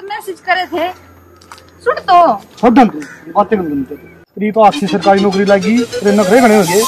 message करे थे सुन तो छोड़ तू बातें कर तू तेरी तो अच्छी सरकारी नौकरी लगी तेरे नखरे घने हो गए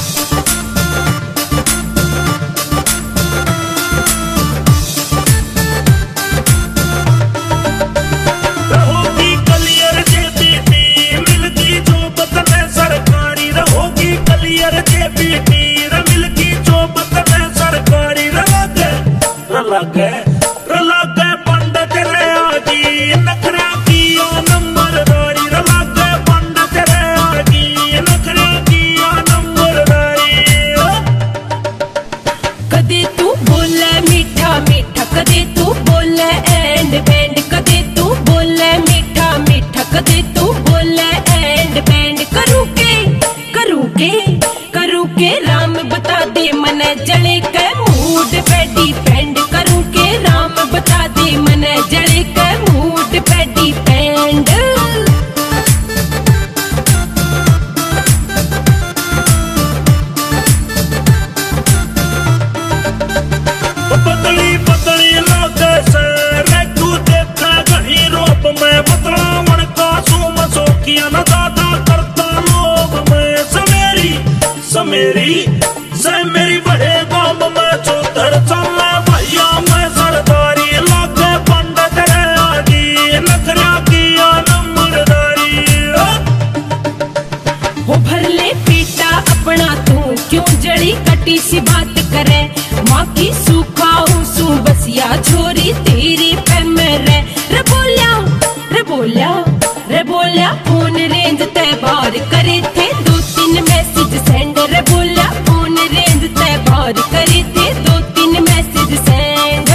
राम बता दे मने जले के मूड पे डिपेंड करूं के राम बता दे मने जले के मूड पे डिपेंड पतली पतली लागे से तू देखा घनी रूप में बतला मन का सुम सोकिया न दादा करता लोग में समेरी से मेरी बड़े गांव में चौधर चलना भैया मैं सरदारी लागे पंडित रे आगी नखरा किया नंबरदारी हो भर ले पीटा अपना तू क्यों जड़ी कटी सी बात करे माँ की सूखा हूँ सू बसिया छोरी तेरी पे मेरे रे बोलिया फोन रेंज ते बार करे थे 2-3 मैसेज सेंड रे बोलिया फोन रेंज ते बार करे थे 2-3 मैसेज सेंड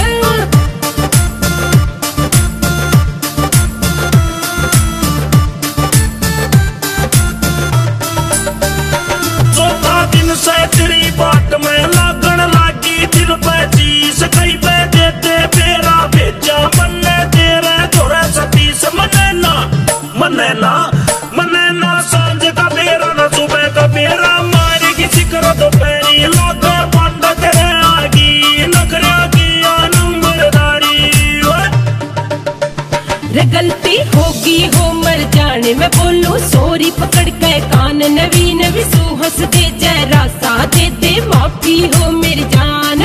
चौथा दिन से तेरी बात में लागण लागी दिल पे चीज कई पे देते मेरा भेजा मन्ने तेरे थोड़ा सतीश मने ना सांझ का मेरा न सुबह का मेरा मारे किसी करो तो पैरी लागे पंड तेरे आगी नखरा किया नंबरदारी रे गलती होगी हो मर जाने में बोलूं सॉरी पकड़ के कान नवीन विसु हंस दे जरा सा दे दे माफी हो मेरी जान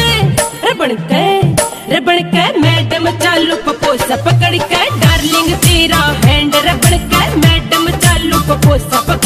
बन के मैडम चालू पपोसा पकड़ के डार्लिंग तेरा हैंड रबड़ के मैडम चालू पपोसा